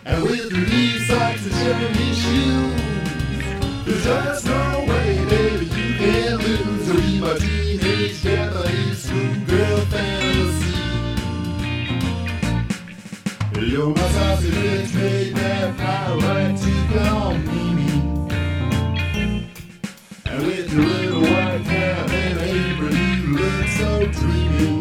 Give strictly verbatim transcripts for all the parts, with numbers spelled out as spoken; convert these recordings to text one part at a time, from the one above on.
And with your knee socks and shimmery shoes, there's just no way, baby, you can lose or be my teenage Japanese schoolgirl fantasy. You're my sausage rich maid that I like to call Mimi. And with your little white cap and apron, you look so dreamy.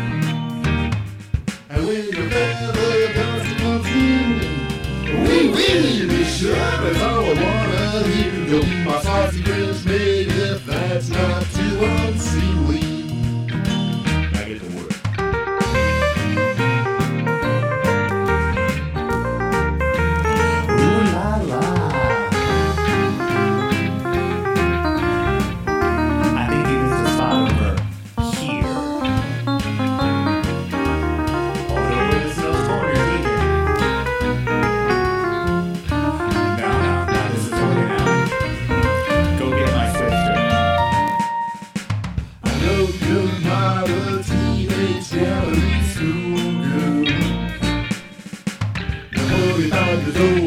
And when your feather dust comes in, wee wee, be sure that's all I wanna hear. You'll be my saucy French maid if that's not too unseemly. Now get to work. Ooh la la. I think he needs to spot over here. Although it's no corner either. No, no, no, this is over now. Go get my switcher. I know you're not a teenage Japanese schoolgirl. You're forty-five years old